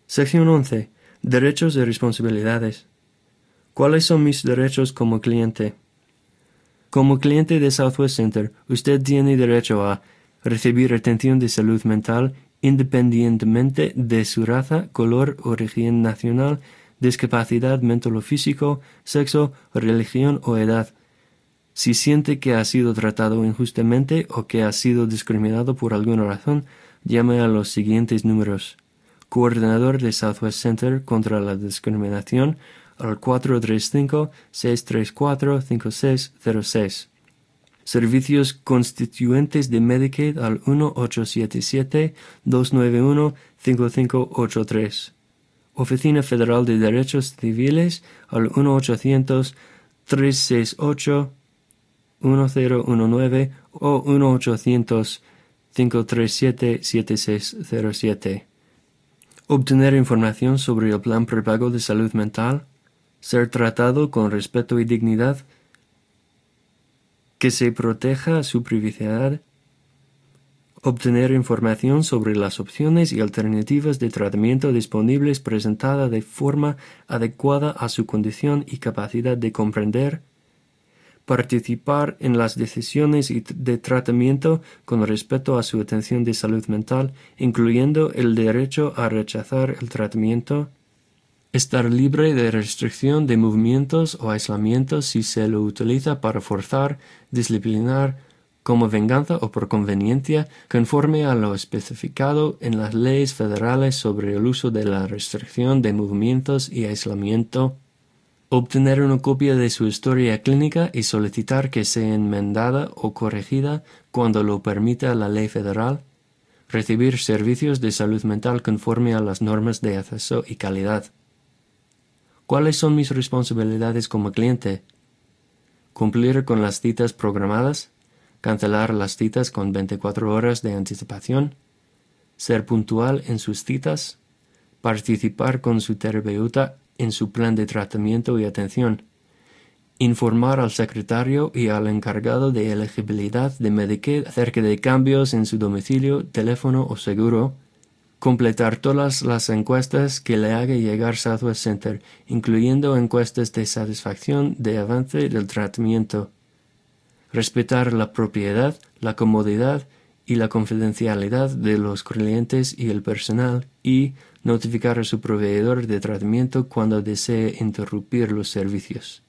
Sección 11. Derechos y responsabilidades. ¿Cuáles son mis derechos como cliente? Como cliente de Southwest Center, usted tiene derecho a recibir atención de salud mental independientemente de su raza, color, origen nacional, discapacidad mental o físico, sexo, religión o edad. Si siente que ha sido tratado injustamente o que ha sido discriminado por alguna razón, llame a los siguientes números. Coordinador de Southwest Center contra la discriminación al 435-634-5606. Servicios constituyentes de Medicaid al 1-877-291-5583. Oficina Federal de Derechos Civiles al 1-800-368-1019 o 1-800-537-7607. Obtener información sobre el plan prepago de salud mental. Ser tratado con respeto y dignidad. Que se proteja su privacidad. Obtener información sobre las opciones y alternativas de tratamiento disponibles presentada de forma adecuada a su condición y capacidad de comprender. Participar en las decisiones de tratamiento con respecto a su atención de salud mental, incluyendo el derecho a rechazar el tratamiento. Estar libre de restricción de movimientos o aislamiento si se lo utiliza para forzar, disciplinar, como venganza o por conveniencia, conforme a lo especificado en las leyes federales sobre el uso de la restricción de movimientos y aislamiento. Obtener una copia de su historia clínica y solicitar que sea enmendada o corregida cuando lo permita la ley federal. Recibir servicios de salud mental conforme a las normas de acceso y calidad. ¿Cuáles son mis responsabilidades como cliente? Cumplir con las citas programadas. Cancelar las citas con 24 horas de anticipación. Ser puntual en sus citas. Participar con su terapeuta en su plan de tratamiento y atención. Informar al secretario y al encargado de elegibilidad de Medicaid acerca de cambios en su domicilio, teléfono o seguro. Completar todas las encuestas que le haga llegar Southwest Center, incluyendo encuestas de satisfacción de avance del tratamiento. Respetar la propiedad, la comodidad y la confidencialidad de los clientes y el personal y notificar a su proveedor de tratamiento cuando desee interrumpir los servicios.